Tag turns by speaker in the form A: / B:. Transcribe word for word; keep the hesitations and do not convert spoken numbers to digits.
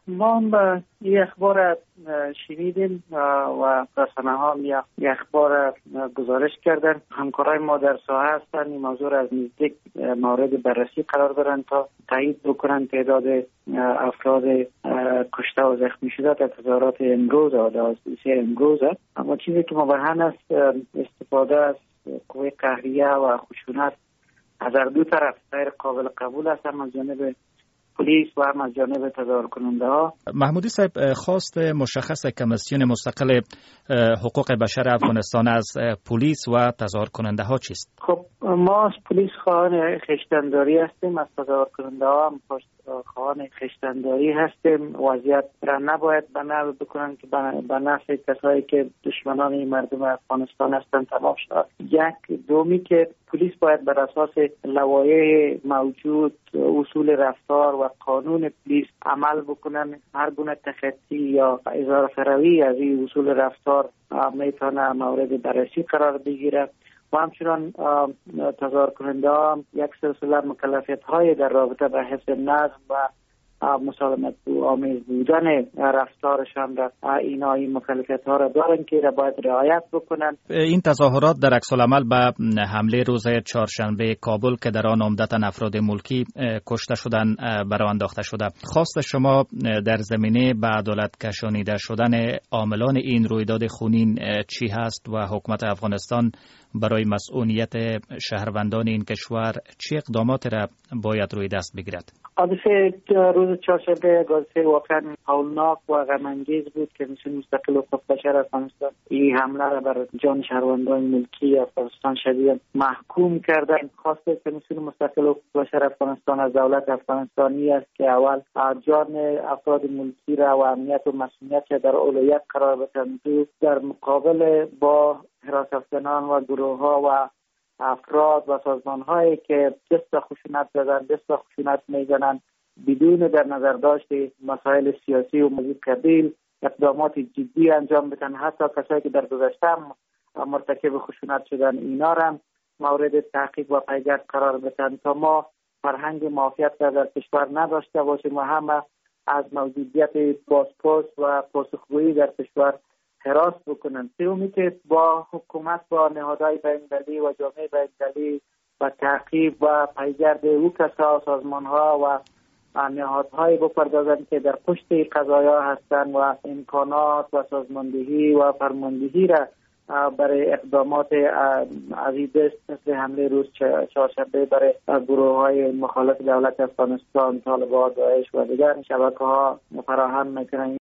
A: ما هم این اخبار شنیدیم و رسانه ها یک اخبار گزارش کردن. همکارای ما در ساحه هستن، این موضوع از نزدیک مورد بررسی قرار دارن تا تایید بکنن تعداد افراد کشته و زخمی شده در تظاهرات امروز و حادثه امروز. اما چیزی که مبرهن است استفاده از قوه قهریه و خشونت از هر دو طرف غیر قابل قبول است، هم از جانب پلیس و هم از جانب تظاهر کننده ها.
B: محمودی صاحب، خواست مشخص کمیسیون مستقل حقوق بشر افغانستان از پلیس و تظاهر کننده ها چیست؟
A: خب ما از پلیس خواهان خشتنداری هستیم، از تظاهر کننده ها هم خواهان خشتنداری هستیم. وضعیت را نباید بنا بکنن که به نفع کسایی که دشمنان مردم افغانستان هستند تمام شود. یک دومی که پلیس باید بر اساس لوایح موجود، اصول رفتار و قانون پلیس عمل بکنن. هر گونه تخطی یا اظهار فروی از این اصول رفتار میتونه مورد بررسی قرار بگیره و همچنان تظاهر کننده ها یک سلسله مکلفیت های در رابطه با حفظ نظم و مسالمت آمیز بودن رفتارشان را اینا این مکلفیت ها را دارن که را باید رعایت بکنن.
B: این تظاهرات در عکس العمل به حمله روز چهارشنبه کابل که در آن عمدتاً افراد ملکی کشته شدن برآ انداخته شده. خواست شما در زمینه به عدالت کشانیده شدن عاملان این رویداد خونین چی هست و حکومت افغانستان برای مسئولیت شهروندان این کشور چه اقدامات را باید روی دست بگیرد؟
A: حادثه روز چهارشنبه حادثه واقعا هولناک و غم‌انگیز بود که کمیسیون مستقل حقوق بشر افغانستان این حمله را بر جان شهروندان ملکی افغانستان شدید محکوم کردن. خواست کمیسیون مستقل حقوق بشر افغانستان از دولت افغانستانی است که اول جان افراد ملکی را و امنیت و مسئولیت در اولویت قرار بدهند، در مقابل با حراستگران و گروه ها و افراد و سازمان هایی که دست خشونت زدن، دست خشونت میزنند بدون در نظر داشت مسائل سیاسی و مزید قبیل اقدامات جدی انجام بدن. حتی کسایی که در گذشته مرتکب خشونت شدن اینا را مورد تحقیق و پیگرد قرار بدن تا ما فرهنگ معافیت را در کشور نداشته باشیم و همه از موجودیت بازپرس و پاسخگویی در کشور حراس بکنن. سومی که با حکومت با نهادهای بین‌المللی و جامعه بین‌المللی و تعقیب و پیگرد او کسا سازمان‌ها و نهادهایی بپردازند که در پشت قضایا هستند و امکانات و سازماندهی و فرماندهی را برای اقدامات عزیز مثل حمله روز چهارشنبه برای گروه‌های مخالف دولت افغانستان، طالبان، داعش و دیگر شبکه‌ها فراهم می‌کنند.